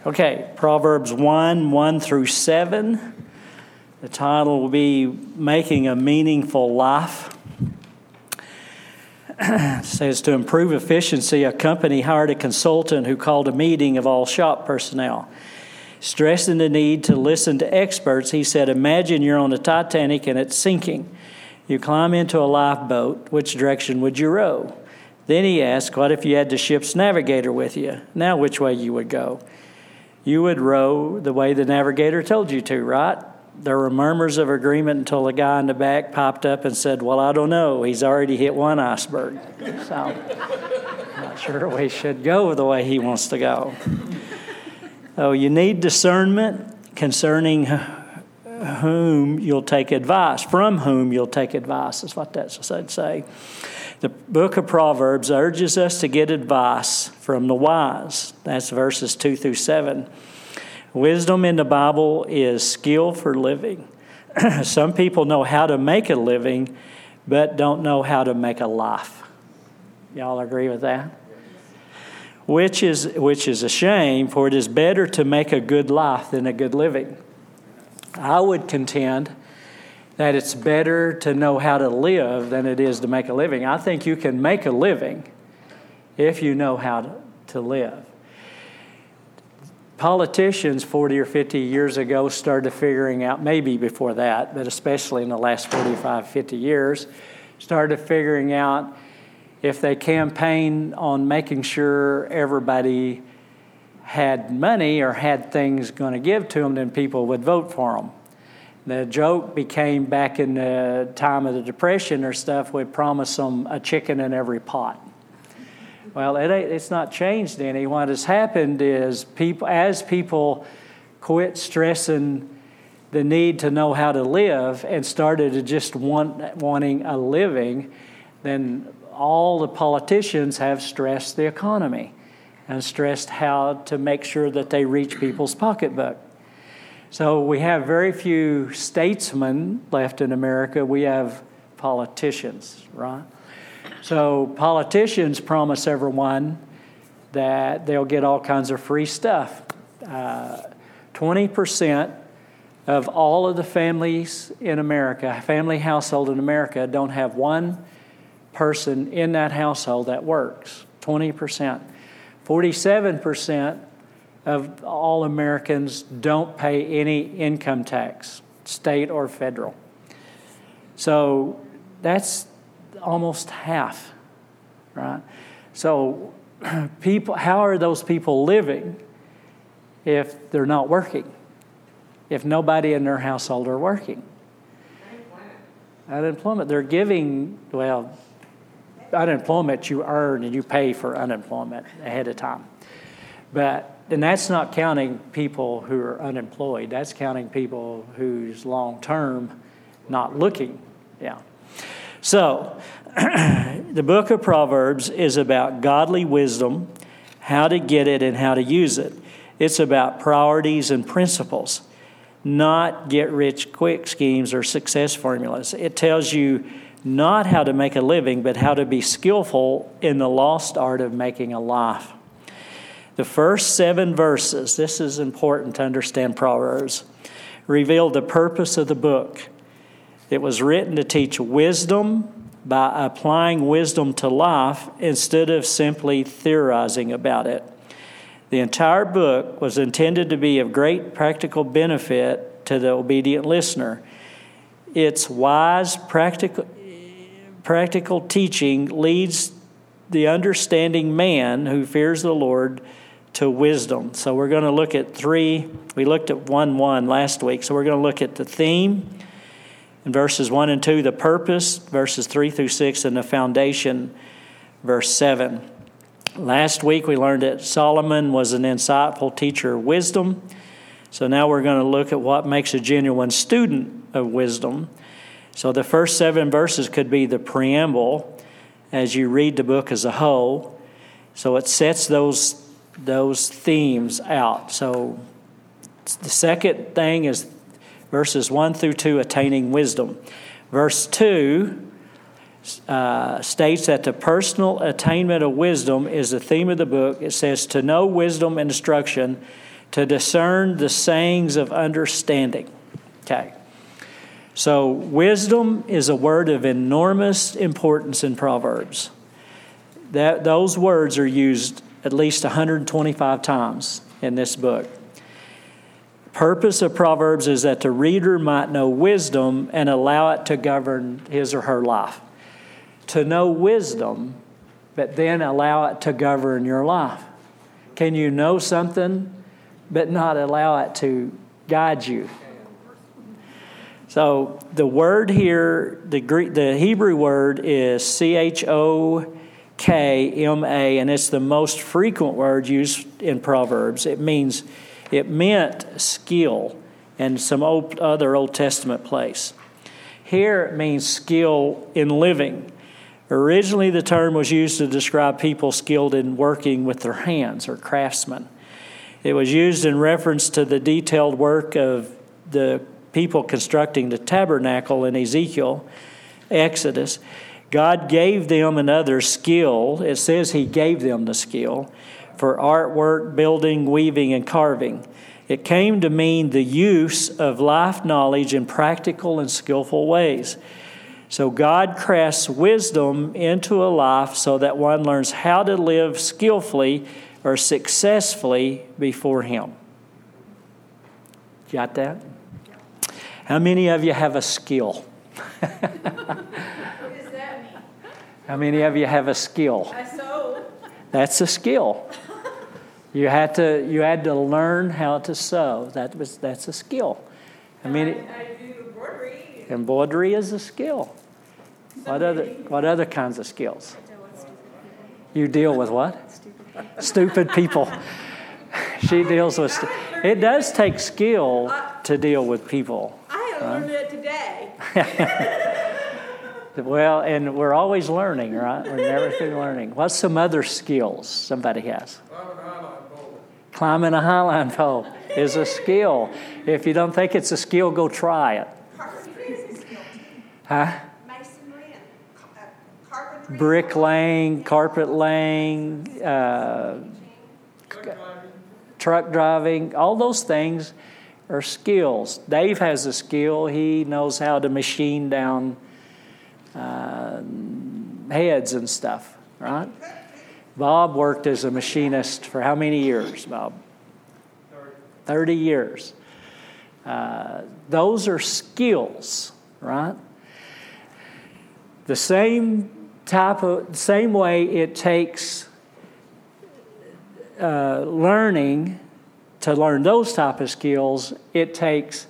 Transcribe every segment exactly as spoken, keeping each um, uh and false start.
Okay, Proverbs one, one through seven. The title will be Making a Meaningful Life. It says, to improve efficiency, a company hired a consultant who called a meeting of all shop personnel. Stressing the need to listen to experts, he said, imagine you're on the Titanic and it's sinking. You climb into a lifeboat. Which direction would you row? Then he asked, what if you had the ship's navigator with you? Now which way you would go? You would row the way the navigator told you to, right? There were murmurs of agreement until the guy in the back popped up and said, well, I don't know. He's already hit one iceberg. So I'm not sure we should go the way he wants to go. So you need discernment concerning whom you'll take advice, from whom you'll take advice, is what that should say. The book of Proverbs urges us to get advice from the wise. That's verses two through seven. Wisdom in the Bible is skill for living. Some people know how to make a living, but don't know how to make a life. Y'all agree with that? Which is, which is a shame, for it is better to make a good life than a good living. I would contend that it's better to know how to live than it is to make a living. I think you can make a living if you know how to, to live. Politicians forty or fifty years ago started figuring out, maybe before that, but especially in the last forty-five, fifty years, started figuring out if they campaign on making sure everybody had money or had things going to give to them, then people would vote for them. The joke became back in the time of the Depression or stuff, we'd promise them a chicken in every pot. Well, it ain't, it's not changed any. What has happened is people, as people quit stressing the need to know how to live and started to just want wanting a living, then all the politicians have stressed the economy and stressed how to make sure that they reach people's pocketbook. So we have very few statesmen left in America. We have politicians, right? So politicians promise everyone that they'll get all kinds of free stuff. Uh, twenty percent of all of the families in America, family household in America, don't have one person in that household that works. twenty percent. forty-seven percent of all Americans don't pay any income tax, state or federal. So that's almost half, right? So people, how are those people living if they're not working? If nobody in their household are working? Unemployment. They're giving, well, unemployment you earn and you pay for unemployment ahead of time. But and that's not counting people who are unemployed. That's counting people who's long-term not looking. Yeah. So the book of Proverbs is about godly wisdom, how to get it and how to use it. It's about priorities and principles, not get-rich-quick schemes or success formulas. It tells you not how to make a living, but how to be skillful in the lost art of making a life. The first seven verses, this is important to understand Proverbs, reveal the purpose of the book. It was written to teach wisdom by applying wisdom to life instead of simply theorizing about it. The entire book was intended to be of great practical benefit to the obedient listener. Its wise, practical, practical teaching leads the understanding man who fears the Lord to wisdom. So we're going to look at three. We looked at one one last week. So we're going to look at the theme in verses one and two, the purpose, verses three through six, and the foundation, verse seven. Last week we learned that Solomon was an insightful teacher of wisdom. So now we're going to look at what makes a genuine student of wisdom. So the first seven verses could be the preamble as you read the book as a whole. So it sets those those themes out. So the second thing is verses one through two, attaining wisdom. Verse two uh, states that the personal attainment of wisdom is the theme of the book. It says, to know wisdom and instruction, to discern the sayings of understanding. Okay. So wisdom is a word of enormous importance in Proverbs. That those words are used at least one hundred twenty-five times in this book. The purpose of Proverbs is that the reader might know wisdom and allow it to govern his or her life. To know wisdom, but then allow it to govern your life. Can you know something, but not allow it to guide you? So the word here, the Greek, the Hebrew word is C H O K M A, and it's the most frequent word used in Proverbs. It means, it meant skill in some old, other Old Testament place. Here it means skill in living. Originally, the term was used to describe people skilled in working with their hands, or craftsmen. It was used in reference to the detailed work of the people constructing the tabernacle in Ezekiel, Exodus. God gave them and others skill. It says He gave them the skill for artwork, building, weaving, and carving. It came to mean the use of life knowledge in practical and skillful ways. So God crafts wisdom into a life so that one learns how to live skillfully or successfully before Him. Got that? How many of you have a skill? What does that mean? How many of you have a skill? I sew. That's a skill. You had to you had to learn how to sew. That was that's a skill. I mean, I, I do embroidery. Embroidery is a skill. What other what other kinds of skills? You deal with what? Stupid, Stupid people. She deals with. St- it does take skill to deal with people. I had learned it today. Well, and we're always learning, right? We're never through learning. What's some other skills somebody has? Climbing a highline pole is a skill. If you don't think it's a skill, go try it. Carpentry is a skill. Huh? Masonry and uh, carpentry. Bricklaying, carpet laying, uh, truck driving, all those things are skills. Dave has a skill. He knows how to machine down uh, heads and stuff, right? Bob worked as a machinist for how many years, Bob? thirty years. Uh, those are skills, right? The same type of, same way it takes uh, learning to learn those type of skills, it takes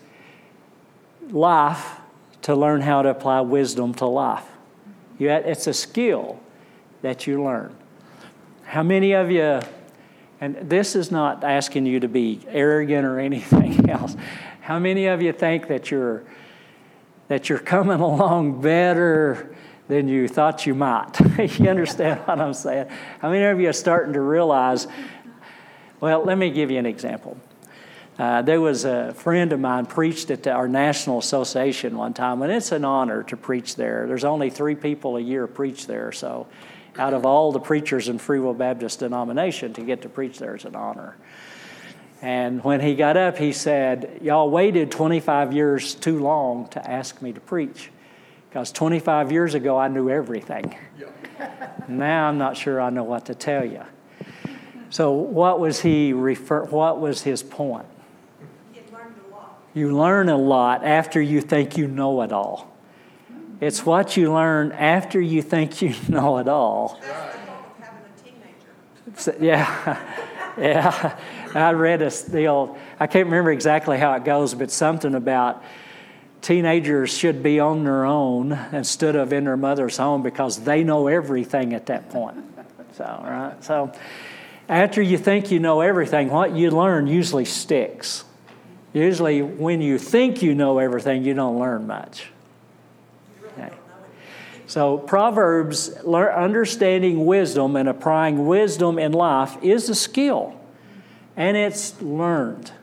life to learn how to apply wisdom to life. You, it's a skill that you learn. How many of you, and this is not asking you to be arrogant or anything else, how many of you think that you're that you're coming along better than you thought you might? You understand what I'm saying? How many of you are starting to realize, well, let me give you an example. Uh, there was a friend of mine preached at our national association one time, and it's an honor to preach there. There's only three people a year preach there, so out of all the preachers in Free Will Baptist denomination, to get to preach there is an honor. And when he got up, he said, y'all waited twenty-five years too long to ask me to preach, because twenty-five years ago I knew everything. Now I'm not sure I know what to tell you. So what was he refer? What was his point? You learned a lot. You learn a lot after you think you know it all. It's what you learn after you think you know it all. That's the fault of having a teenager. So, yeah, yeah. I read a deal. I can't remember exactly how it goes, but something about teenagers should be on their own instead of in their mother's home because they know everything at that point. So, right. So, after you think you know everything, what you learn usually sticks. Usually, when you think you know everything, you don't learn much. Okay. So Proverbs, understanding wisdom and applying wisdom in life is a skill, and it's learned.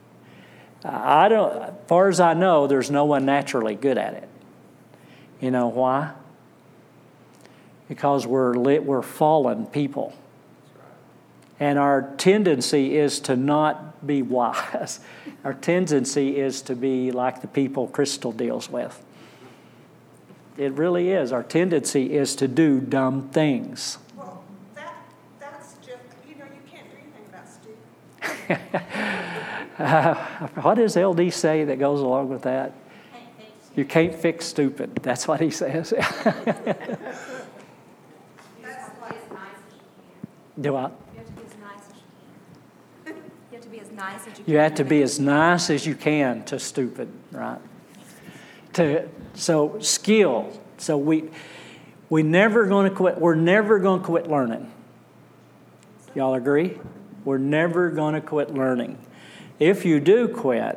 I don't, as far as I know, there's no one naturally good at it. You know why? Because we're lit, we're fallen people. And our tendency is to not be wise. Our tendency is to be like the people Crystal deals with. It really is. Our tendency is to do dumb things. Well, that, that's just, you know, you can't do anything about stupid. uh, what does L D say that goes along with that? You can't fix stupid. That's what he says. That's like, Do I? You have to be as nice as you can. You have to be as nice as you can to stupid, right? To so skill. So we we never going to quit. We're never going to quit learning. Y'all agree? We're never going to quit learning. If you do quit,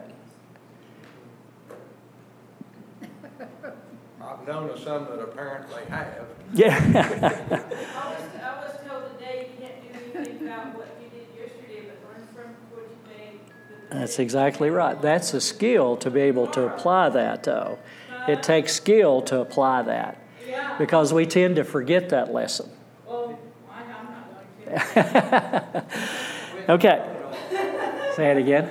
I've known of some that apparently have. yeah. I was, I was told today you can't do anything about what you did yesterday, but learn from what you made. That's exactly right. That's a skill to be able to apply that, though. It takes skill to apply that Yeah. because we tend to forget that lesson. Well, I- I'm not going to. Okay. Say it again.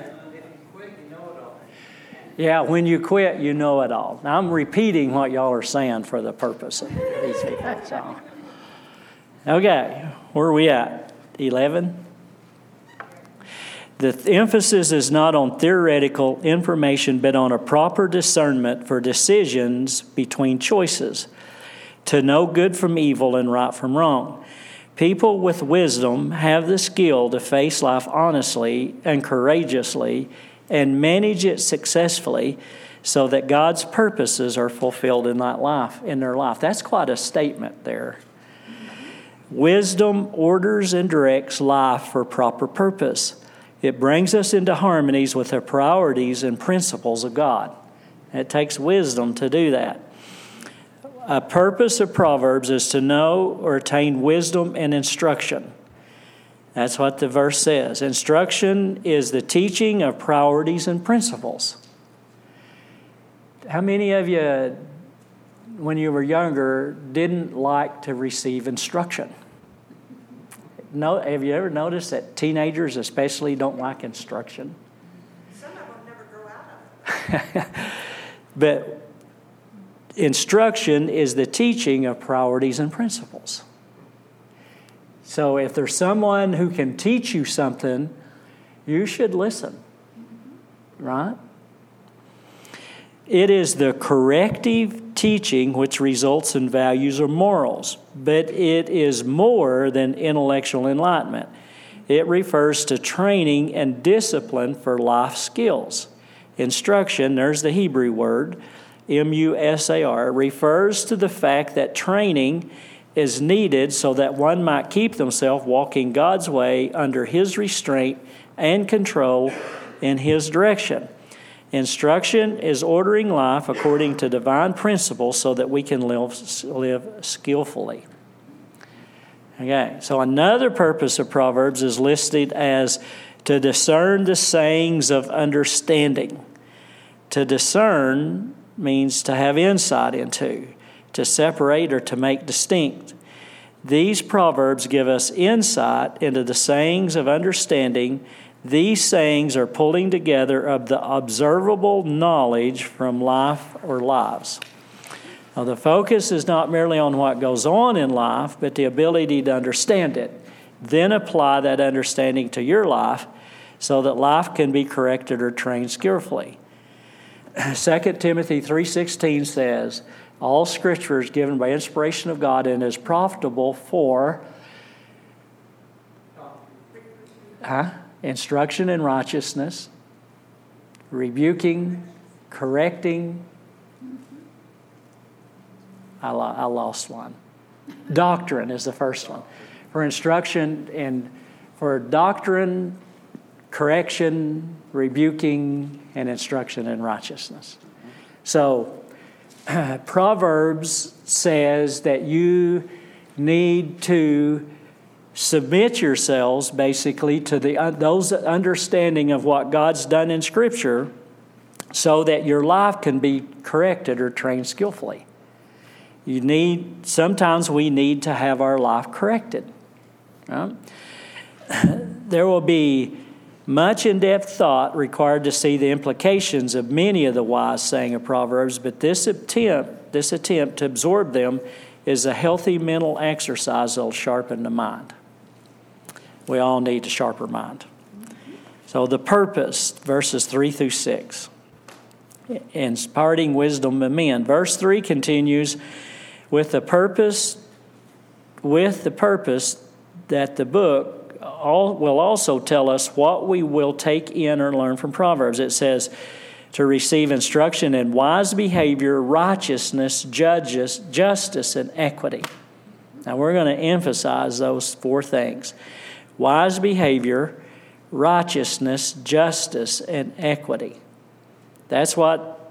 Yeah, when you quit, you know it all. Now, I'm repeating what y'all are saying for the purpose of these people. So. Okay, where are we at? eleven? The th- emphasis is not on theoretical information, but on a proper discernment for decisions between choices, to know good from evil and right from wrong. People with wisdom have the skill to face life honestly and courageously and manage it successfully so that God's purposes are fulfilled in that life, in their life. That's quite a statement there. Wisdom orders and directs life for proper purpose. It brings us into harmonies with the priorities and principles of God. It takes wisdom to do that. A purpose of Proverbs is to know or attain wisdom and instruction. That's what the verse says. Instruction is the teaching of priorities and principles. How many of you, when you were younger, didn't like to receive instruction? No, have you ever noticed that teenagers especially don't like instruction? some of them never grow out of it. But instruction is the teaching of priorities and principles. So if there's someone who can teach you something, you should listen, right? It is the corrective teaching which results in values or morals, but it is more than intellectual enlightenment. It refers to training and discipline for life skills. Instruction, there's the Hebrew word, M U S A R, refers to the fact that training is needed so that one might keep themselves walking God's way under His restraint and control in His direction. Instruction is ordering life according to divine principles so that we can live, live skillfully. Okay, so another purpose of Proverbs is listed as to discern the sayings of understanding. To discern means to have insight into, to separate or to make distinct. These proverbs give us insight into the sayings of understanding. These sayings are pulling together of the observable knowledge from life or lives. Now, the focus is not merely on what goes on in life, but the ability to understand it. Then apply that understanding to your life so that life can be corrected or trained skillfully. Second Timothy three sixteen says, all Scripture is given by inspiration of God and is profitable for huh? instruction in righteousness, rebuking, correcting. I, lo- I lost one. Doctrine is the first one. For instruction and for doctrine, correction, rebuking, and instruction in righteousness. So, uh, Proverbs says that you need to submit yourselves basically to the uh, those understanding of what God's done in Scripture so that your life can be corrected or trained skillfully. You need, sometimes we need to have our life corrected. Right? there will be much in-depth thought required to see the implications of many of the wise sayings of Proverbs, but this attempt, this attempt to absorb them is a healthy mental exercise that will sharpen the mind. We all need a sharper mind. So the purpose, verses three through six. Imparting wisdom of men. Verse three continues with the purpose, with the purpose that the book all, will also tell us what we will take in or learn from Proverbs. It says to receive instruction in wise behavior, righteousness, justice, justice, and equity. Now we're going to emphasize those four things. Wise behavior, righteousness, justice, and equity. That's what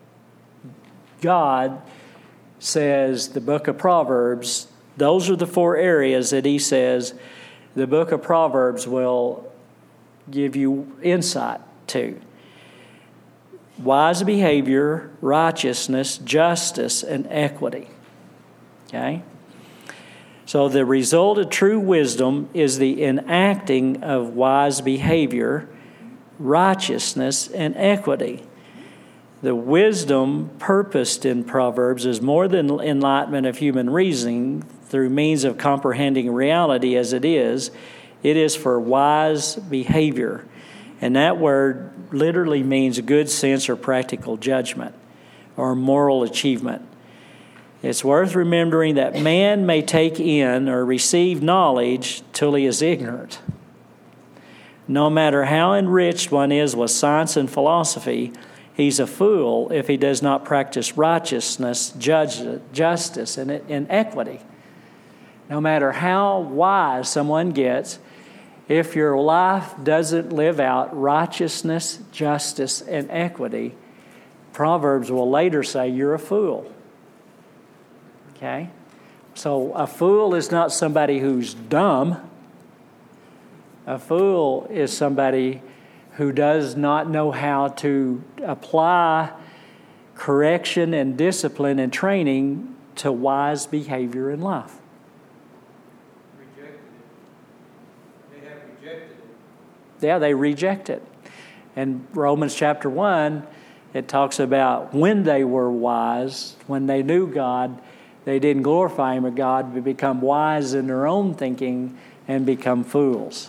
God says, the book of Proverbs, those are the four areas that he says the book of Proverbs will give you insight to. Wise behavior, righteousness, justice, and equity. Okay? So the result of true wisdom is the enacting of wise behavior, righteousness, and equity. The wisdom purposed in Proverbs is more than enlightenment of human reasoning through means of comprehending reality as it is. It is for wise behavior. And that word literally means good sense or practical judgment or moral achievement. It's worth remembering that man may take in or receive knowledge till he is ignorant. No matter how enriched one is with science and philosophy, he's a fool if he does not practice righteousness, judge, justice, and, and equity. No matter how wise someone gets, if your life doesn't live out righteousness, justice, and equity, Proverbs will later say you're a fool. Okay? So a fool is not somebody who's dumb. A fool is somebody who does not know how to apply correction and discipline and training to wise behavior in life. Rejected it. They have rejected it. Yeah, they reject it. In Romans chapter one, it talks about when they were wise, when they knew God, they didn't glorify Him or God, but become wise in their own thinking and become fools.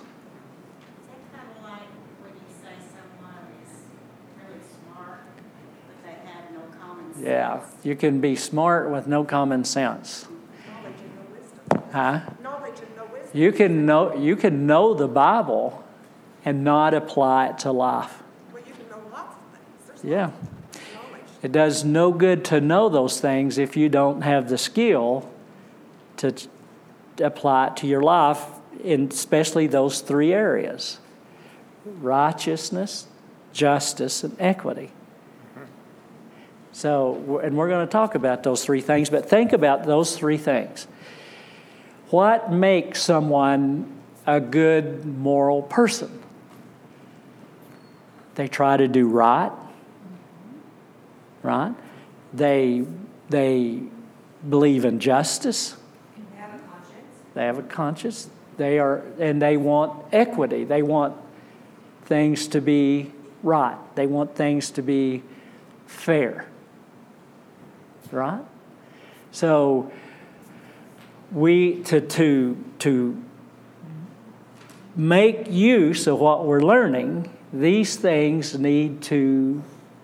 Yeah, you can be smart with no common sense. Knowledge and no wisdom. Huh? Knowledge and no wisdom. You can know you can know the Bible and not apply it to life. Well, you can know lots of things. There's Yeah. lots of knowledge. It does no good to know those things if you don't have the skill to t- apply it to your life, in especially those three areas: righteousness, justice, and equity. So, and we're going to talk about those three things, but think about those three things. What makes someone a good moral person? They try to do right, right? They they believe in justice. They have a conscience. They have a conscience. They are, and they want equity. They want things to be right. They want things to be fair. Right? So we to to to make use of what we're learning, these things need to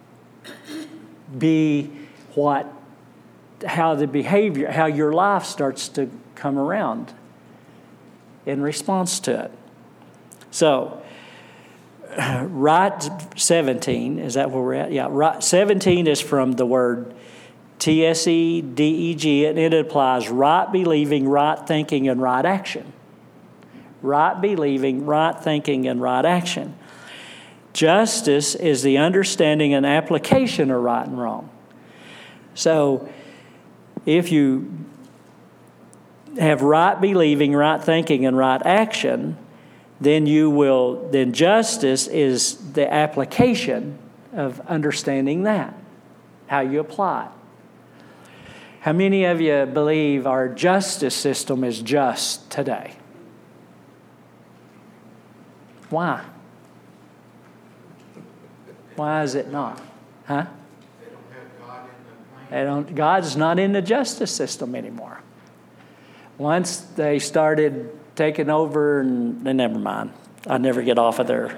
be what how the behavior, how your life starts to come around in response to it. So right seventeen, is that where we're at? Yeah, right seventeen is from the word T S E D E G, and it applies right believing, right thinking, and right action. Right believing, right thinking, and right action. Justice is the understanding and application of right and wrong. So, if you have right believing, right thinking, and right action, then you will, then justice is the application of understanding that, how you apply it. How many of you believe our justice system is just today? Why? Why is it not? Huh? They don't have God in the plan. They don't, God's not in the justice system anymore. Once they started taking over, and, and never mind. I never get off of there.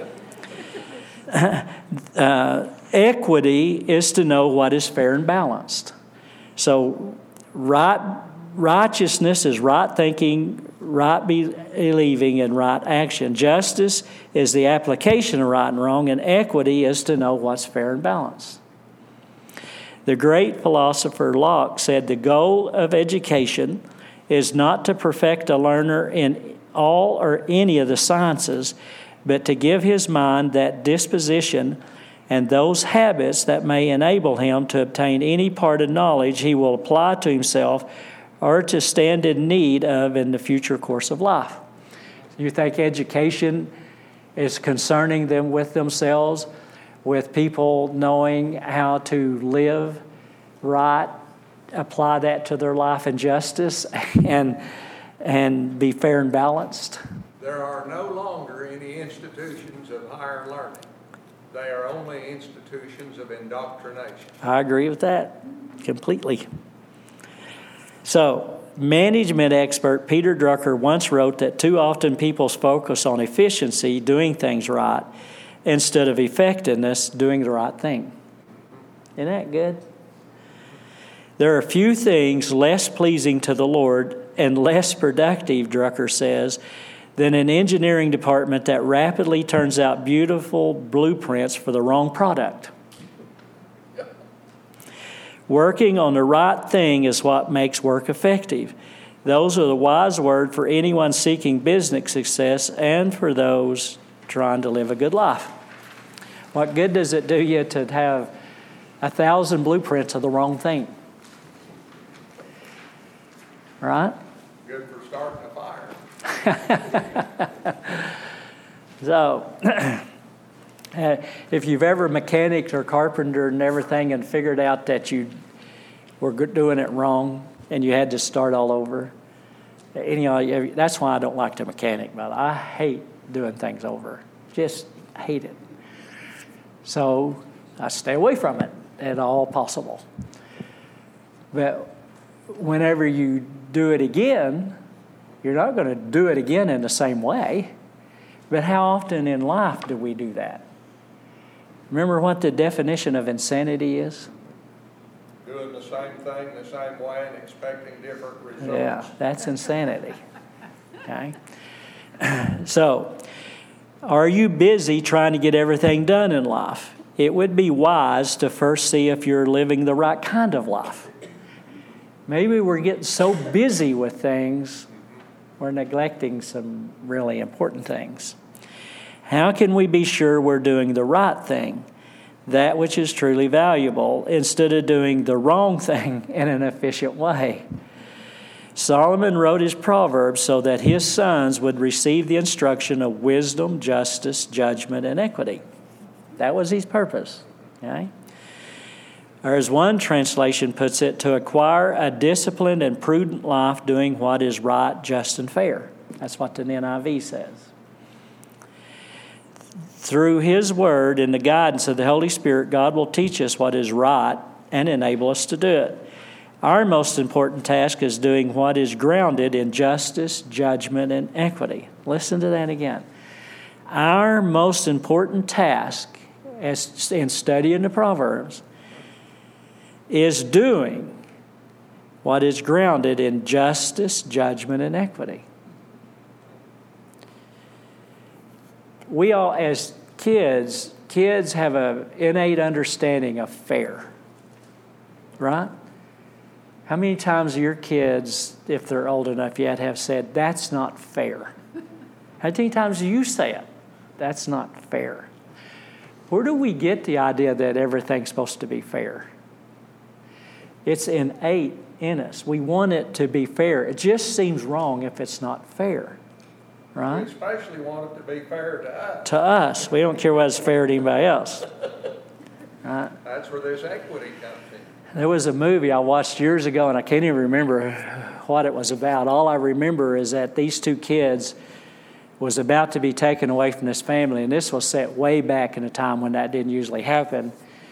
uh, equity is to know what is fair and balanced. So right, righteousness is right thinking, right believing, and right action. Justice is the application of right and wrong, and equity is to know what's fair and balanced. The great philosopher Locke said the goal of education is not to perfect a learner in all or any of the sciences, but to give his mind that disposition and those habits that may enable him to obtain any part of knowledge he will apply to himself or to stand in need of in the future course of life. You think education is concerning them with themselves, with people knowing how to live right, apply that to their life in justice, and and be fair and balanced? There are no longer any institutions of higher learning. They are only institutions of indoctrination. I agree with that completely. So, management expert Peter Drucker once wrote that too often people focus on efficiency, doing things right, instead of effectiveness, doing the right thing. Isn't that good? There are few things less pleasing to the Lord and less productive, Drucker says, than an engineering department that rapidly turns out beautiful blueprints for the wrong product. Working on the right thing is what makes work effective. Those are the wise words for anyone seeking business success and for those trying to live a good life. What good does it do you to have a thousand blueprints of the wrong thing? Right? Good for starting a fire. So, uh, if you've ever mechanicked or carpentered and everything and figured out that you were doing it wrong and you had to start all over, you know, that's why I don't like to mechanic, but I hate doing things over. Just hate it. So I stay away from it at all possible. But whenever you do it again, you're not going to do it again in the same way. But how often in life do we do that? Remember what the definition of insanity is? Doing the same thing the same way and expecting different results. Yeah, that's insanity. Okay? So, are you busy trying to get everything done in life? It would be wise to first see if you're living the right kind of life. Maybe we're getting so busy with things, we're neglecting some really important things. How can we be sure we're doing the right thing, that which is truly valuable, instead of doing the wrong thing in an efficient way? Solomon wrote his Proverbs so that his sons would receive the instruction of wisdom, justice, judgment, and equity. That was his purpose. Okay? Or as one translation puts it, to acquire a disciplined and prudent life doing what is right, just, and fair. That's what the N I V says. Through His Word and the guidance of the Holy Spirit, God will teach us what is right and enable us to do it. Our most important task is doing what is grounded in justice, judgment, and equity. Listen to that again. Our most important task as in studying the Proverbs is doing what is grounded in justice, judgment, and equity. We all, as kids, kids have an innate understanding of fair, right? How many times are your kids, if they're old enough yet, have said, that's not fair? How many times do you say it? That's not fair. Where do we get the idea that everything's supposed to be fair? It's innate in us. We want it to be fair. It just seems wrong if it's not fair, right? We especially want it to be fair to us. To us. We don't care whether it's fair to anybody else. Right? That's where this equity comes in. There was a movie I watched years ago, and I can't even remember what it was about. All I remember is that these two kids was about to be taken away from this family, and this was set way back in a time when that didn't usually happen.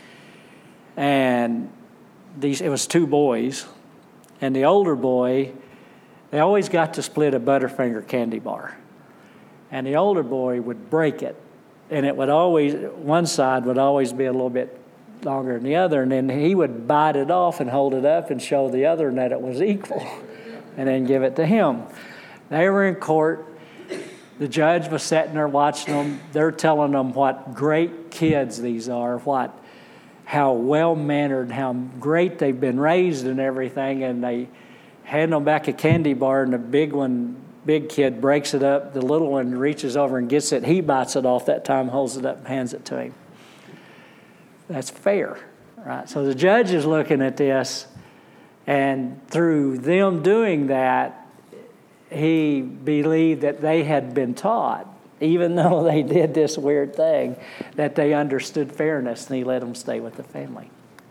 And these, it was two boys, and the older boy, they always got to split a Butterfinger candy bar. And the older boy would break it, and it would always, one side would always be a little bit longer than the other, and then he would bite it off and hold it up and show the other that it was equal, and then give it to him. They were in court. The judge was sitting there watching them. They're telling them what great kids these are, what, how well-mannered, how great they've been raised and everything, and they hand them back a candy bar, and the big one, big kid breaks it up. The little one reaches over and gets it. He bites it off that time, holds it up, and hands it to him. That's fair, right? So the judge is looking at this, and through them doing that, he believed that they had been taught, even though they did this weird thing, that they understood fairness, and he let them stay with the family.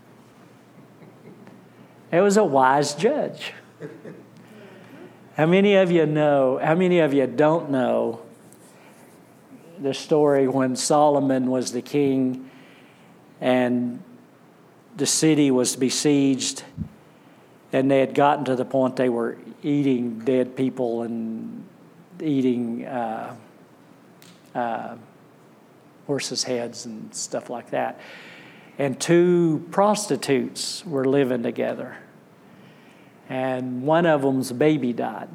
It was a wise judge. How many of you know, how many of you don't know the story when Solomon was the king and the city was besieged, and they had gotten to the point they were eating dead people and eating uh, uh, horses' heads and stuff like that. And two prostitutes were living together. And one of them's baby died.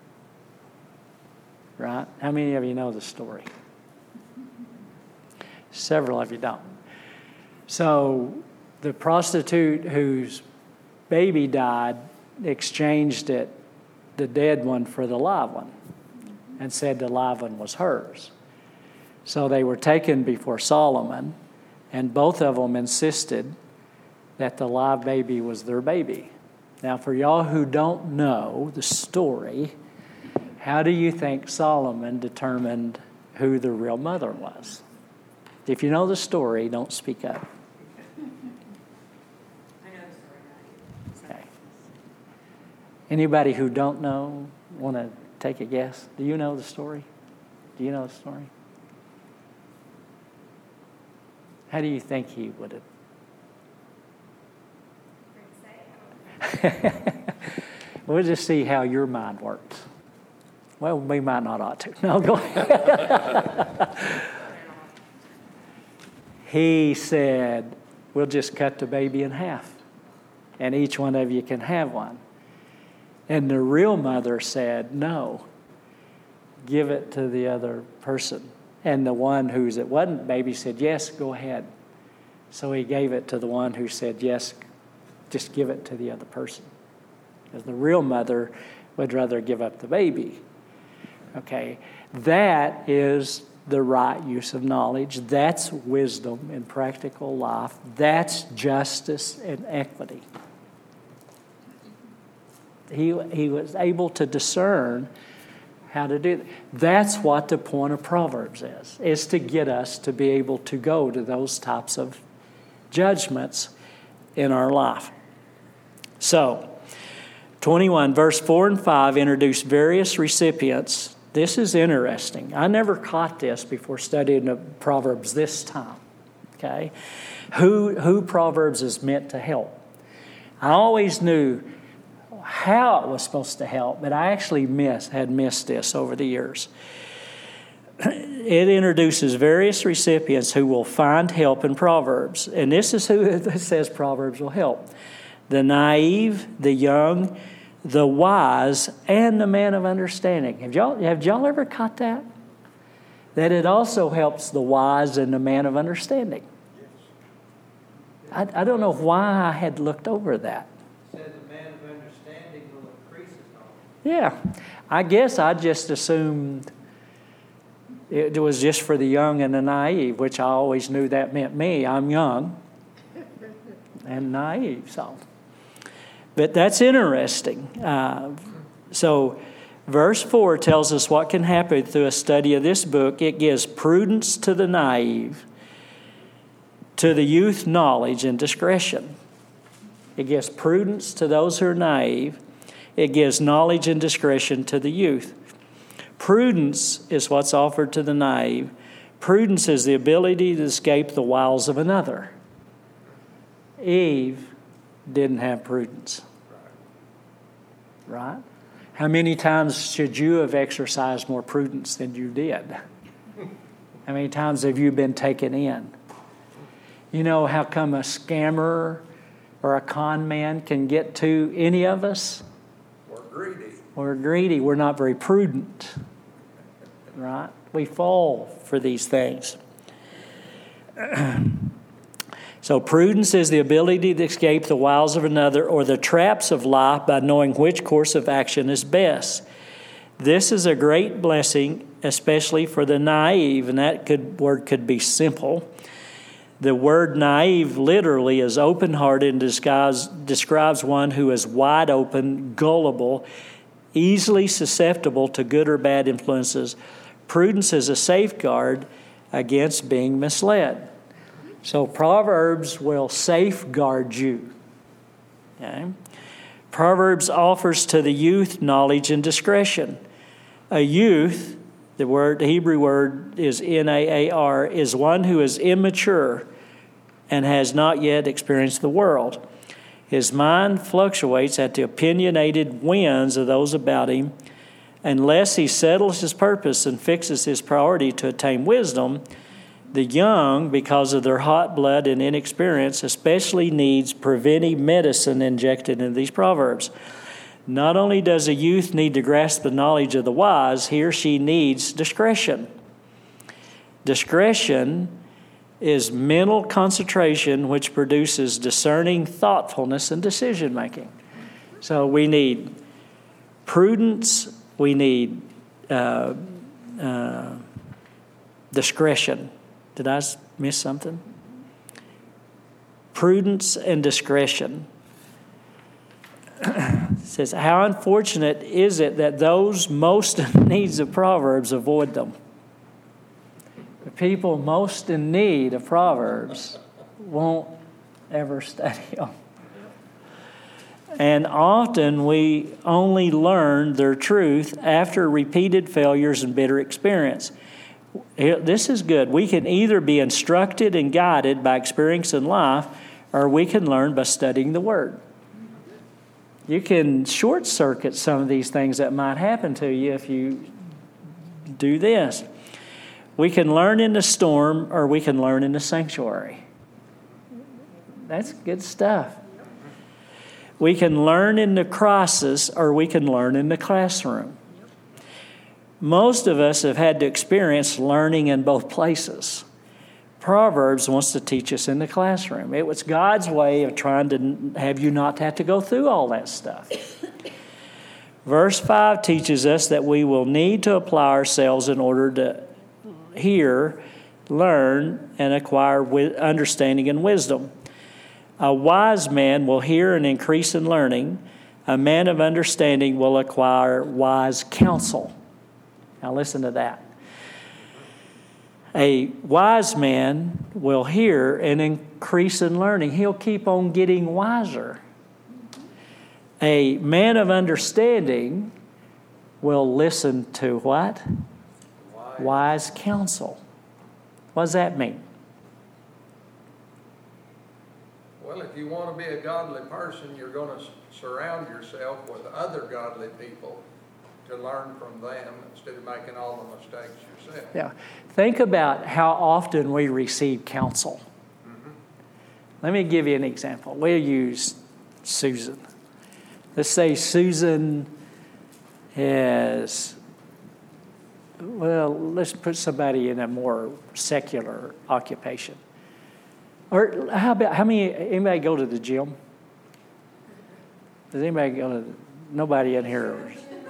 Right? How many of you know the story? Several of you don't. So the prostitute whose baby died exchanged it, the dead one, for the live one, and said the live one was hers. So they were taken before Solomon, and both of them insisted that the live baby was their baby. Now, for y'all who don't know the story, how do you think Solomon determined who the real mother was? If you know the story, don't speak up. Okay. Anybody who don't know want to take a guess? Do you know the story? Do you know the story? How do you think he would have? We'll just see how your mind works. Well, we might not ought to. No, go ahead. He said, we'll just cut the baby in half, and each one of you can have one. And the real mother said, no, give it to the other person. And the one who's it wasn't baby said, yes, go ahead. So he gave it to the one who said, yes, just give it to the other person. Because the real mother would rather give up the baby. Okay, that is the right use of knowledge. That's wisdom in practical life. That's justice and equity. He, he was able to discern how to do that. That's what the point of Proverbs is, is to get us to be able to go to those types of judgments in our life. So, twenty-one, verse four and five introduce various recipients. This is interesting. I never caught this before studying the Proverbs this time. Okay? Who, who Proverbs is meant to help. I always knew how it was supposed to help, but I actually missed, had missed this over the years. It introduces various recipients who will find help in Proverbs. And this is who it says Proverbs will help. The naive, the young, the wise, and the man of understanding. Have y'all, have y'all ever caught that? That it also helps the wise and the man of understanding. I, I don't know why I had looked over that. It says the man of understanding will increase his knowledge. Yeah. I guess I just assumed it was just for the young and the naive, which I always knew that meant me. I'm young and naive, so... But that's interesting. Uh, so verse four tells us what can happen through a study of this book. It gives prudence to the naive, to the youth knowledge and discretion. It gives prudence to those who are naive. It gives knowledge and discretion to the youth. Prudence is what's offered to the naive. Prudence is the ability to escape the wiles of another. Eve didn't have prudence. Right? How many times should you have exercised more prudence than you did? How many times have you been taken in? You know how come a scammer or a con man can get to any of us? We're greedy. We're greedy. We're not very prudent. Right? We fall for these things. So prudence is the ability to escape the wiles of another or the traps of life by knowing which course of action is best. This is a great blessing, especially for the naive, and that could, word could be simple. The word naive literally is open-hearted and disguise, describes one who is wide open, gullible, easily susceptible to good or bad influences. Prudence is a safeguard against being misled. So Proverbs will safeguard you. Okay? Proverbs offers to the youth knowledge and discretion. A youth, the word, the Hebrew word is N A A R, is one who is immature and has not yet experienced the world. His mind fluctuates at the opinionated whims of those about him. Unless he settles his purpose and fixes his priority to attain wisdom, the young, because of their hot blood and inexperience, especially needs preventive medicine injected into these proverbs. Not only does a youth need to grasp the knowledge of the wise, he or she needs discretion. Discretion is mental concentration which produces discerning thoughtfulness and decision making. So we need prudence, we need uh, uh, discretion. Did I miss something? Prudence and discretion. It says, how unfortunate is it that those most in need of Proverbs avoid them? The people most in need of Proverbs won't ever study them. And often we only learn their truth after repeated failures and bitter experience. This is good. We can either be instructed and guided by experience in life, or we can learn by studying the Word. You can short-circuit some of these things that might happen to you if you do this. We can learn in the storm, or we can learn in the sanctuary. That's good stuff. We can learn in the crisis, or we can learn in the classroom. Most of us have had to experience learning in both places. Proverbs wants to teach us in the classroom. It was God's way of trying to have you not have to go through all that stuff. Verse five teaches us that we will need to apply ourselves in order to hear, learn, and acquire understanding and wisdom. A wise man will hear and increase in learning. A man of understanding will acquire wise counsel. Now listen to that. A wise man will hear and increase in learning. He'll keep on getting wiser. A man of understanding will listen to what? Wise, wise counsel. What does that mean? Well, if you want to be a godly person, you're going to surround yourself with other godly people to learn from them instead of making all the mistakes yourself. Yeah. Think about how often we receive counsel. Mm-hmm. Let me give you an example. We'll use Susan. Let's say Susan is, well, let's put somebody in a more secular occupation. Or how about, how many, anybody go to the gym? Does anybody go to, the, nobody in here?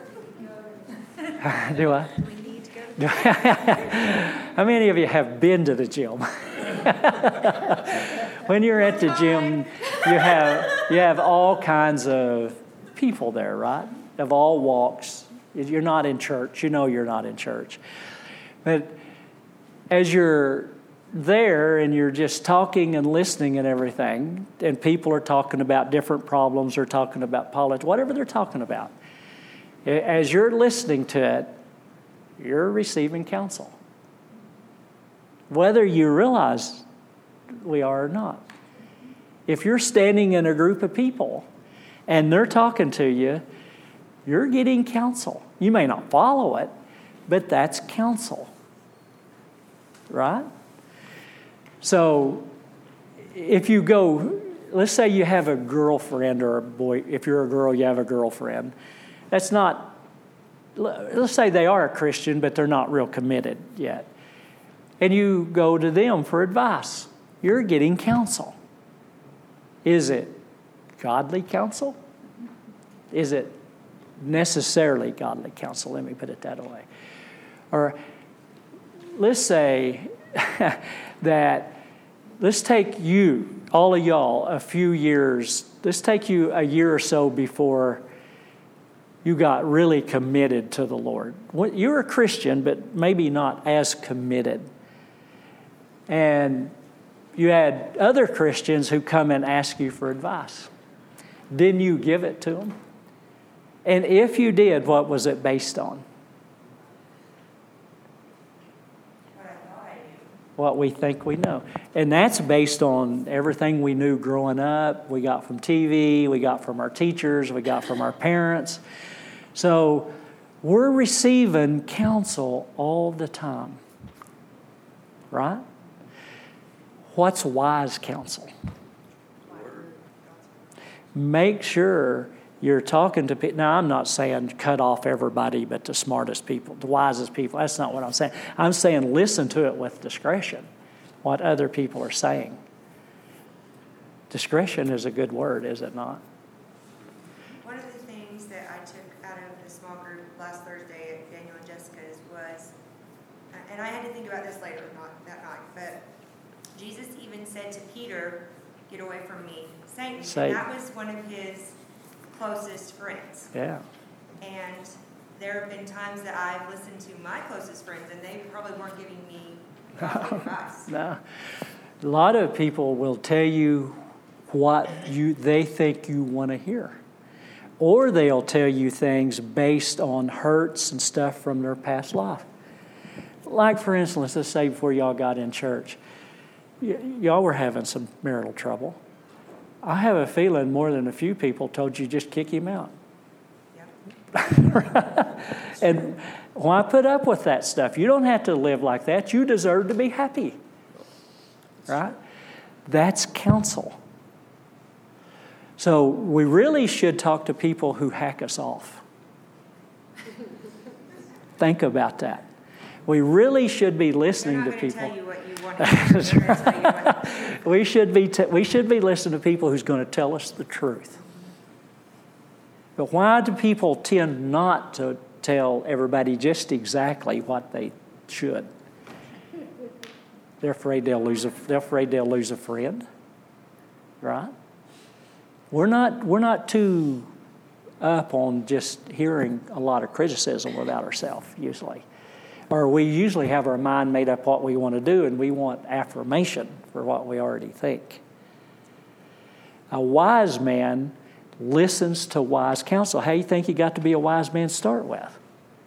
Do I? We need to go to the gym. How many of you have been to the gym? When you're at the gym, you have you have all kinds of people there, right? Of all walks. You're not in church. You know you're not in church. But as you're there and you're just talking and listening and everything, and people are talking about different problems or talking about politics, whatever they're talking about, as you're listening to it, you're receiving counsel. Whether you realize we are or not. If you're standing in a group of people and they're talking to you, you're getting counsel. You may not follow it, but that's counsel. Right? So if you go, let's say you have a girlfriend or a boy, if you're a girl, you have a girlfriend. That's not, let's say they are a Christian, but they're not real committed yet. And you go to them for advice. You're getting counsel. Is it godly counsel? Is it necessarily godly counsel? Let me put it that way. Or let's say that, let's take you, all of y'all, a few years, let's take you a year or so before you got really committed to the Lord. You're a Christian, but maybe not as committed. And you had other Christians who come and ask you for advice. Didn't you give it to them? And if you did, what was it based on? What we think we know. And that's based on everything we knew growing up. We got from T V, we got from our teachers, we got from our parents. So we're receiving counsel all the time. Right? What's wise counsel? Make sure you're talking to people. Now, I'm not saying cut off everybody but the smartest people, the wisest people. That's not what I'm saying. I'm saying listen to it with discretion, what other people are saying. Discretion is a good word, is it not? One of the things that I took out of the small group last Thursday at Daniel and Jessica's was, and I had to think about this later, not that night, but Jesus even said to Peter, "Get away from me, Satan." Satan. And that was one of his closest friends. Yeah. And there have been times that I've listened to my closest friends, and they probably weren't giving me godly advice. No. A lot of people will tell you what you they think you want to hear. Or they'll tell you things based on hurts and stuff from their past life. Like, for instance, let's say before y'all got in church, y- y'all were having some marital trouble. I have a feeling more than a few people told you just kick him out. Yep. And why put up with that stuff? You don't have to live like that. You deserve to be happy. Right? That's counsel. So we really should talk to people who hack us off. Think about that. We really should be listening to people. They're not going to tell you what you want to hear. They're going to tell you what We should be t- we should be listening to people who's going to tell us the truth. But why do people tend not to tell everybody just exactly what they should? They're afraid they'll lose a they're afraid they'll lose a friend. Right? We're not we're not too up on just hearing a lot of criticism about ourselves usually. Or we usually have our mind made up what we want to do, and we want affirmation for what we already think. A wise man listens to wise counsel. How do you think you got to be a wise man to start with?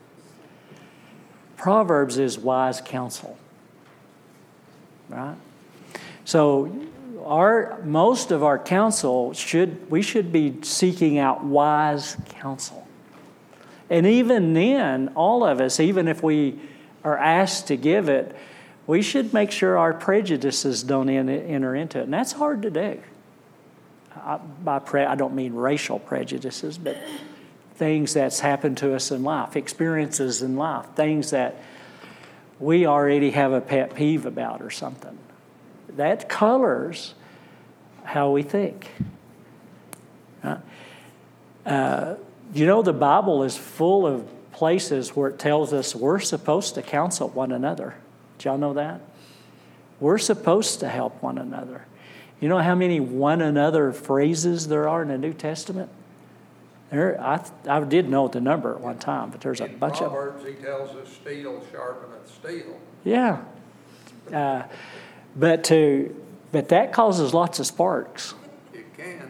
Proverbs is wise counsel. Right? So our most of our counsel should we should be seeking out wise counsel. And even then, all of us, even if we are asked to give it, we should make sure our prejudices don't enter into it. And that's hard to do. I, by pre, I don't mean racial prejudices, but things that's happened to us in life, experiences in life, things that we already have a pet peeve about or something. That colors how we think. Uh, uh, You know, the Bible is full of places where it tells us we're supposed to counsel one another. Did y'all know that? We're supposed to help one another. You know how many one another phrases there are in the New Testament? There, I, I did know the number at one time, but there's a In bunch of them. Proverbs, he tells us steel sharpeneth steel. Yeah. Uh, but to but that causes lots of sparks. It can.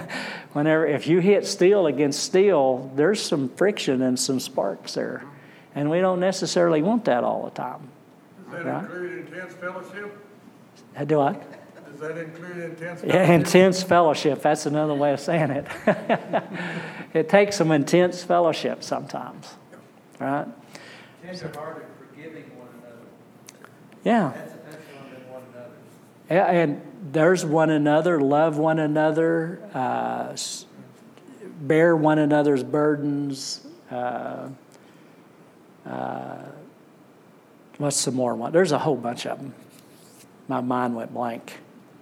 Whenever, if you hit steel against steel, there's some friction and some sparks there. And we don't necessarily want that all the time. Is that Right. included intense fellowship? Do I? Is that included intense fellowship? Yeah, intense fellowship. That's another way of saying it. It takes some intense fellowship sometimes, right? Tenderhearted, forgiving one another. Yeah. That's, that's one than one another. Yeah, and there's one another, love one another, uh, s- bear one another's burdens. Uh, uh, what's some more one? There's a whole bunch of them. My mind went blank.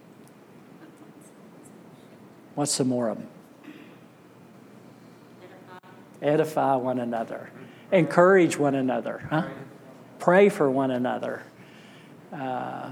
What's some more of them? Edify one another. Encourage one another. Huh? Pray for one another. Uh,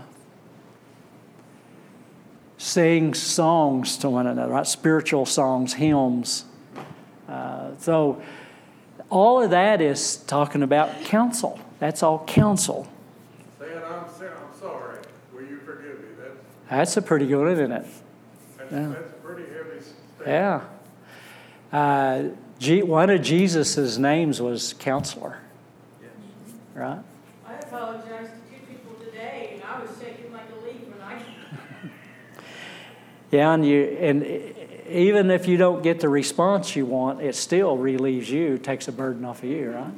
sing songs to one another, right? Spiritual songs, hymns. Uh, so all of that is talking about counsel. That's all counsel. Saying, I'm, sin- I'm sorry, will you forgive me? That's, That's a pretty good one, isn't it? that's, Yeah. that's a pretty heavy statement. Yeah. Uh, G- one of Jesus's names was Counselor, right? I apologized to two people today, and I was shaking like a leaf when I. Yeah, and you and even if you don't get the response you want, it still relieves you, takes a burden off of you, right?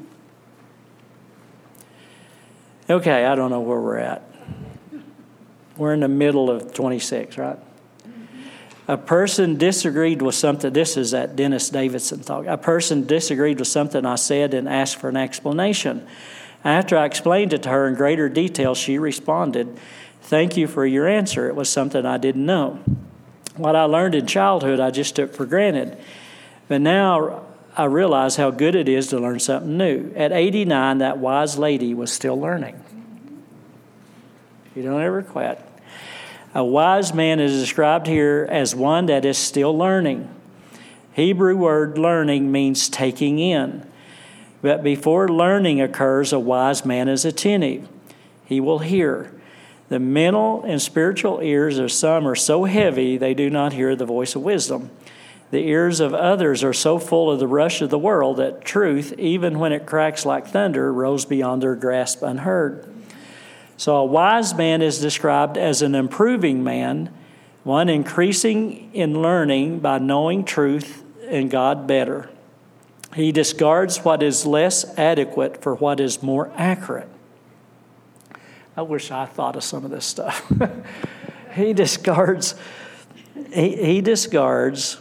Okay, I don't know where we're at. We're in the middle of twenty-six, right? A person disagreed with something. This is that Dennis Davidson talk. A person disagreed with something I said and asked for an explanation. After I explained it to her in greater detail, she responded, "Thank you for your answer. It was something I didn't know. What I learned in childhood, I just took for granted. But now I realize how good it is to learn something new." At eighty-nine, that wise lady was still learning. You don't ever quit. A wise man is described here as one that is still learning. Hebrew word learning means taking in. But before learning occurs, a wise man is attentive. He will hear. The mental and spiritual ears of some are so heavy they do not hear the voice of wisdom. The ears of others are so full of the rush of the world that truth, even when it cracks like thunder, rolls beyond their grasp unheard. So a wise man is described as an improving man, one increasing in learning by knowing truth and God better. He discards what is less adequate for what is more accurate. I wish I thought of some of this stuff. he discards, he, he discards,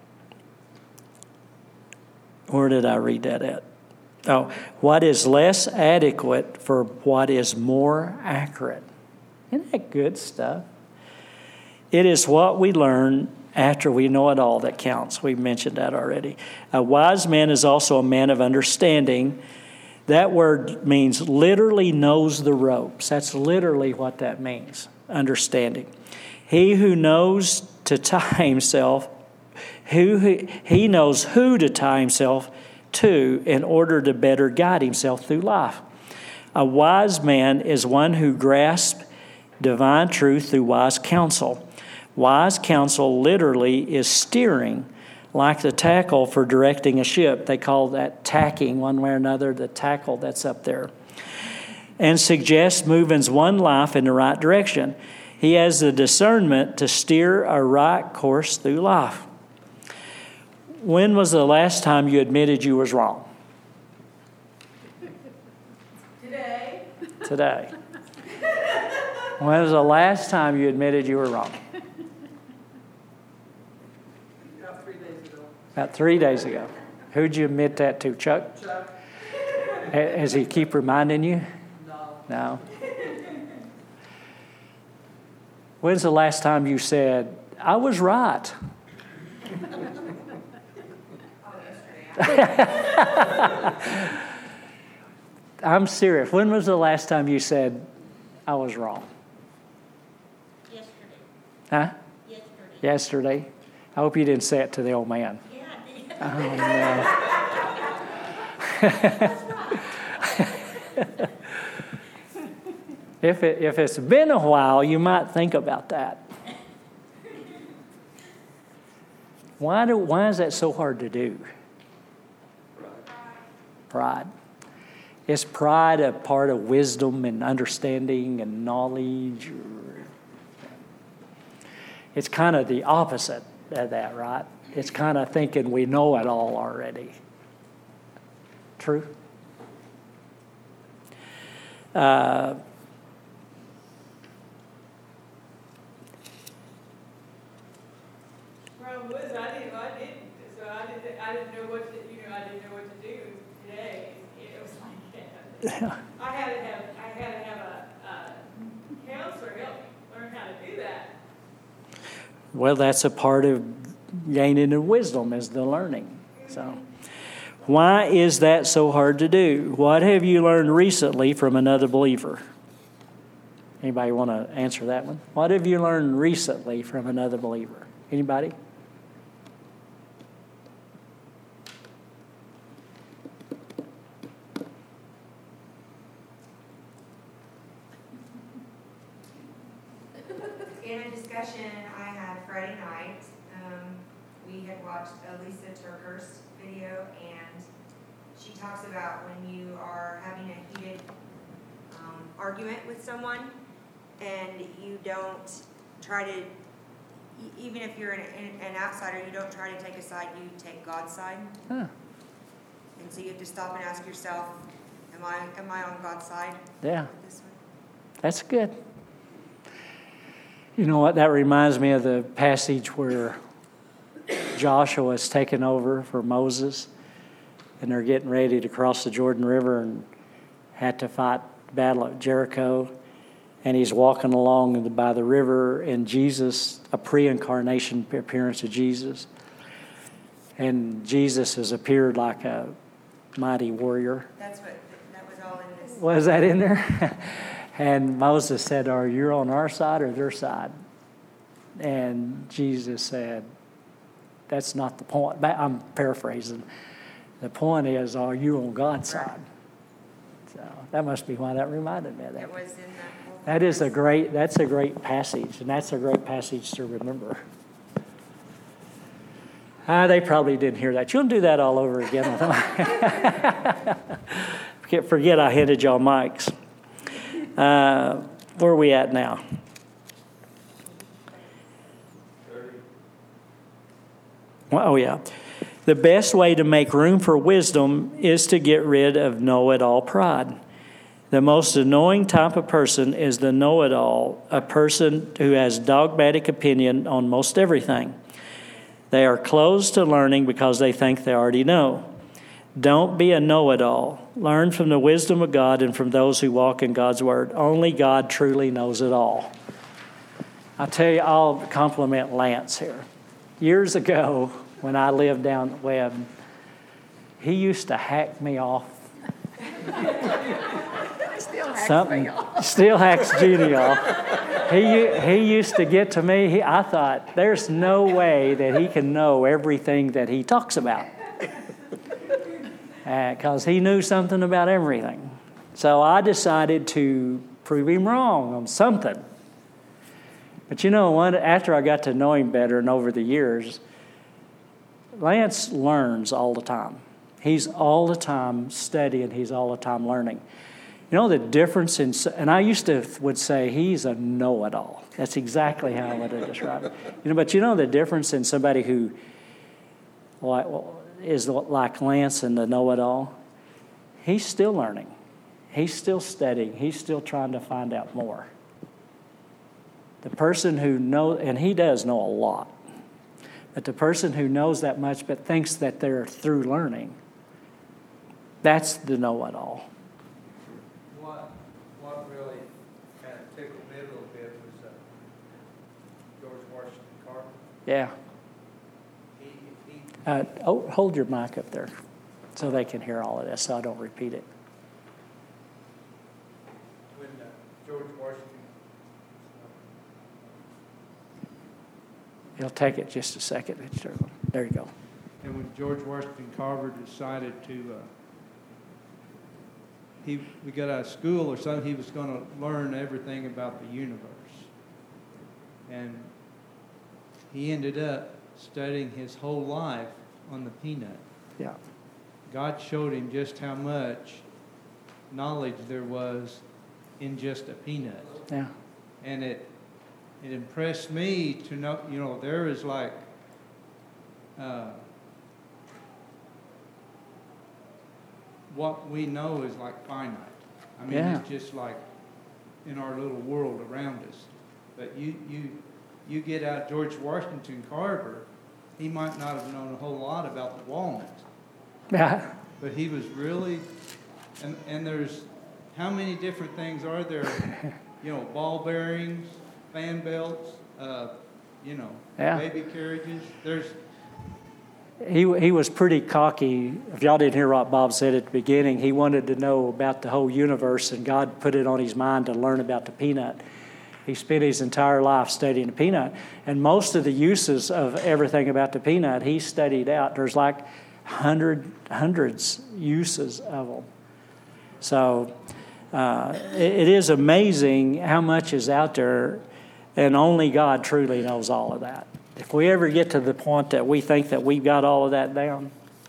where did I read that at? Oh, what is less adequate for what is more accurate. Isn't that good stuff? It is what we learn after we know it all that counts. We mentioned that already. A wise man is also a man of understanding. That word means literally knows the ropes. That's literally what that means, understanding. He who knows to tie himself, who he knows who to tie himself to in order to better guide himself through life. A wise man is one who grasps divine truth through wise counsel. Wise counsel literally is steering, like the tackle for directing a ship. They call that tacking one way or another, the tackle that's up there. And suggests moving one life in the right direction. He has the discernment to steer a right course through life. When was the last time you admitted you was wrong? Today. Today. When was the last time you admitted you were wrong? About three days ago. About three days ago. Who'd you admit that to, Chuck? Chuck? Ha- Has he keep reminding you? No. No. When's the last time you said, I was right? I'm serious. When was the last time you said, I was wrong? Yesterday. Huh? Yesterday. Yesterday? I hope you didn't say it to the old man. Yeah, I did. Oh, no. If it, if it's been a while, you might think about that. Why do why is that so hard to do? Pride. Is pride a part of wisdom and understanding and knowledge? It's kind of the opposite of that, right? It's kind of thinking we know it all already. True? Uh, Problem was, I didn't, I didn't, so I didn't, I didn't know what to, you know, I didn't know what to do today. It was like, yeah. I had to have, I had to have a, a counselor help me learn how to do that. well, that's a part of gaining in wisdom is the learning. So, why is that so hard to do? What have you learned recently from another believer? Anybody want to answer that one? What have you learned recently from another believer? Anybody? In a discussion I had Friday night, um, we had watched a Lisa Turker's video, and she talks about when you are having a heated um, argument with someone, and you don't try to, e- even if you're an, an outsider, you don't try to take a side, you take God's side. Huh. And so you have to stop and ask yourself, am I, am I on God's side? Yeah, with this one? that's good. You know what? That reminds me of the passage where Joshua is taking over for Moses, and they're getting ready to cross the Jordan River and had to fight the battle at Jericho. And he's walking along the, by the river, and Jesus, a pre-incarnation appearance of Jesus. And Jesus has appeared like a mighty warrior. That's what, that was all in this. Was that in there? And Moses said, are you on our side or their side? And Jesus said, that's not the point. I'm paraphrasing. The point is, are you on God's Right. side? So that must be why that reminded me of that. It was in that whole. That is a great, that's a great passage, and that's a great passage to remember. Ah, they probably didn't hear that. You'll do that all over again. Forget, forget I handed y'all mics. Uh, where are we at now? Well, oh, yeah. The best way to make room for wisdom is to get rid of know-it-all pride. The most annoying type of person is the know-it-all, a person who has dogmatic opinion on most everything. They are closed to learning because they think they already know. Don't be a know-it-all. Learn from the wisdom of God and from those who walk in God's Word. Only God truly knows it all. I'll tell you, I'll compliment Lance here. Years ago, when I lived down at Webb, he used to hack me off. Still hacks Something me off. still hacks Judy off. He he used to get to me. He, I thought, there's no way that he can know everything that he talks about, because uh, he knew something about everything. So I decided to prove him wrong on something. But you know, one, after I got to know him better and over the years, Lance learns all the time. He's all the time studying. He's all the time learning. You know the difference in, and I used to would say he's a know-it-all. That's exactly how I would describe it. You know, but you know the difference in somebody who like, is like Lance and the know-it-all? He's still learning. He's still studying. He's still trying to find out more. The person who knows, and he does know a lot, but the person who knows that much but thinks that they're through learning, that's the know-it-all. What, what really kind of tickled me a little bit was uh, George Washington Carver. Yeah. He, he, Uh, oh, hold your mic up there so they can hear all of this, so I don't repeat it. when uh, George Washington, It'll take it just a second. There you go. and when George Washington Carver decided to, uh, he we got out of school or something, he was going to learn everything about the universe, and he ended up studying his whole life on the peanut. Yeah. God showed him just how much knowledge there was in just a peanut. Yeah. And it it impressed me to know, you know, there is like uh, what we know is like finite. I mean, Yeah. it's just like in our little world around us. But you you you get out George Washington Carver, he might not have known a whole lot about the walnut, Yeah. but he was really, and and there's, how many different things are there? You know, ball bearings, fan belts, uh, you know, Yeah. baby carriages. There's, He he was pretty cocky. If y'all didn't hear what Bob said at the beginning, he wanted to know about the whole universe, and God put it on his mind to learn about the peanut. He spent his entire life studying the peanut, and most of the uses of everything about the peanut he studied out. There's like hundred hundreds uses of them. So uh, it, it is amazing how much is out there, and only God truly knows all of that. If we ever get to the point that we think that we've got all of that down.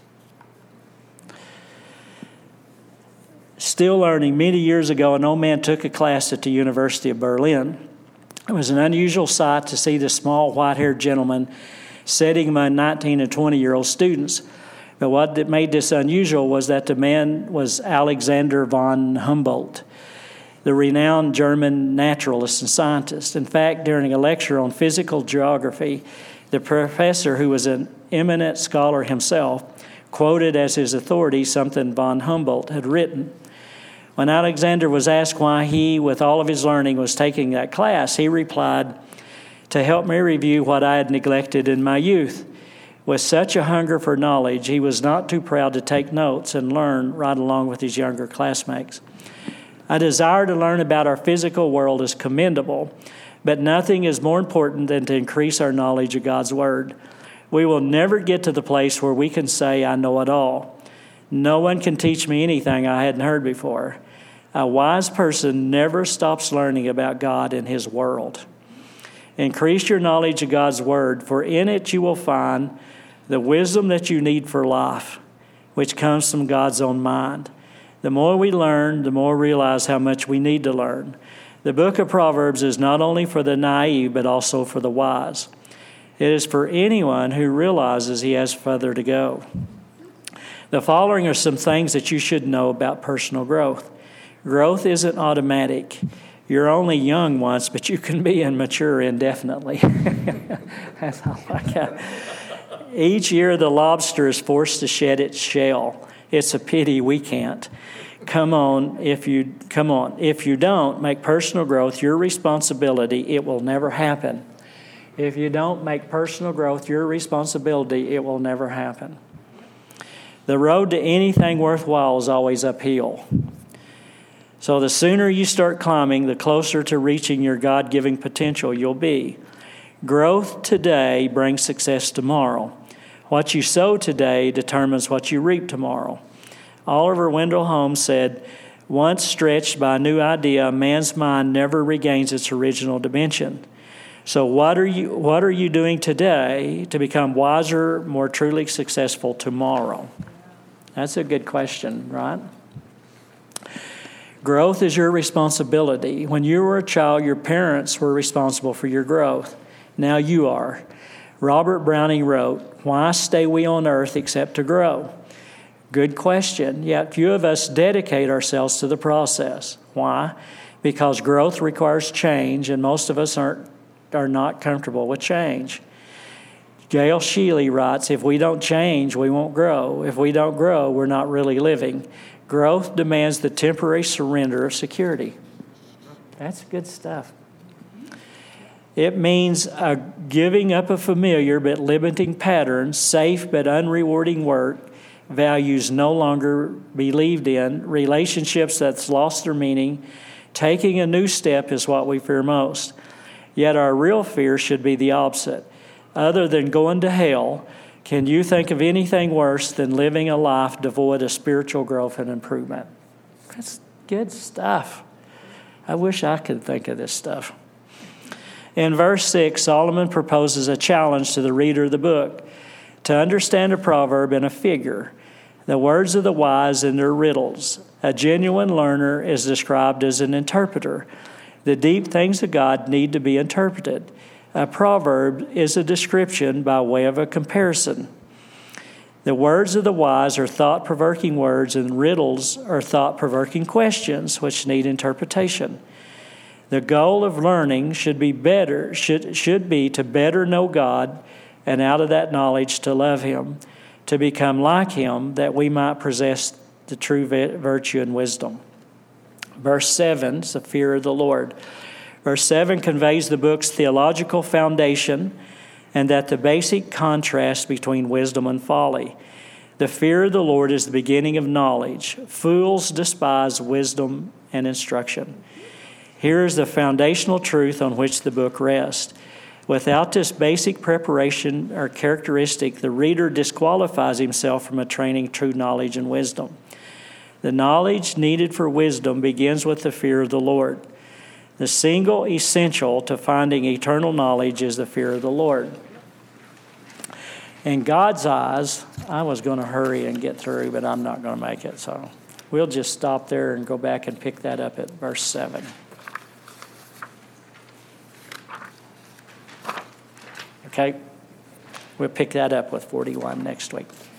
Still learning, many years ago, an old man took a class at the University of Berlin. It was an unusual sight to see this small white-haired gentleman sitting among nineteen and twenty-year-old students. But what made this unusual was that the man was Alexander von Humboldt, the renowned German naturalist and scientist. In fact, during a lecture on physical geography, the professor, who was an eminent scholar himself, quoted as his authority something von Humboldt had written. When Alexander was asked why he, with all of his learning, was taking that class, he replied, "To help me review what I had neglected in my youth." With such a hunger for knowledge, he was not too proud to take notes and learn right along with his younger classmates. A desire to learn about our physical world is commendable, but nothing is more important than to increase our knowledge of God's Word. We will never get to the place where we can say, "I know it all." No one can teach me anything I hadn't heard before. A wise person never stops learning about God and His world. Increase your knowledge of God's Word, for in it you will find the wisdom that you need for life, which comes from God's own mind. The more we learn, the more we realize how much we need to learn. The book of Proverbs is not only for the naive, but also for the wise. It is for anyone who realizes he has further to go. The following are some things that you should know about personal growth. Growth isn't automatic. You're only young once, but you can be immature indefinitely. That's all I got. Each year the lobster is forced to shed its shell. It's a pity we can't. Come on, if you come on. If you don't make personal growth your responsibility, it will never happen. If you don't make personal growth your responsibility, it will never happen. The road to anything worthwhile is always uphill. So the sooner you start climbing, the closer to reaching your God-given potential you'll be. Growth today brings success tomorrow. What you sow today determines what you reap tomorrow. Oliver Wendell Holmes said, "Once stretched by a new idea, a man's mind never regains its original dimension." So what are you what are you doing today to become wiser, more truly successful tomorrow? That's a good question, right? Growth is your responsibility. When you were a child, your parents were responsible for your growth. Now you are. Robert Browning wrote, "Why stay we on earth except to grow?" Good question, yet few of us dedicate ourselves to the process. Why? Because growth requires change, and most of us aren't, are not comfortable with change. Gail Sheely writes, "If we don't change, we won't grow. If we don't grow, we're not really living. Growth demands the temporary surrender of security." That's good stuff. It means a giving up of familiar but limiting patterns, safe but unrewarding work, values no longer believed in, relationships that's lost their meaning. Taking a new step is what we fear most. Yet our real fear should be the opposite. Other than going to hell, can you think of anything worse than living a life devoid of spiritual growth and improvement? That's good stuff. I wish I could think of this stuff. In verse six, Solomon proposes a challenge to the reader of the book to understand a proverb and a figure. The words of the wise and their riddles. A genuine learner is described as an interpreter. The deep things of God need to be interpreted. A proverb is a description by way of a comparison. The words of the wise are thought-provoking words, and riddles are thought-provoking questions which need interpretation. The goal of learning should be better, should, should be to better know God, and out of that knowledge to love Him, to become like Him, that we might possess the true virtue and wisdom. Verse seven is the fear of the Lord. Verse seven conveys the book's theological foundation, and that the basic contrast between wisdom and folly. The fear of the Lord is the beginning of knowledge. Fools despise wisdom and instruction. Here is the foundational truth on which the book rests. Without this basic preparation or characteristic, the reader disqualifies himself from attaining true knowledge and wisdom. The knowledge needed for wisdom begins with the fear of the Lord. The single essential to finding eternal knowledge is the fear of the Lord. In God's eyes, I was going to hurry and get through, but I'm not going to make it. So we'll just stop there and go back and pick that up at verse seven. Okay? We'll pick that up with forty-one next week.